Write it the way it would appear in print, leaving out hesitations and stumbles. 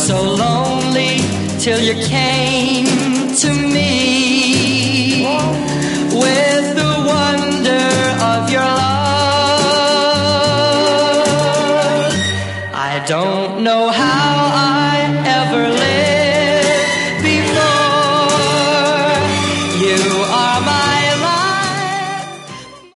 so lonely till you came to me with the wonder of your love. I don't know how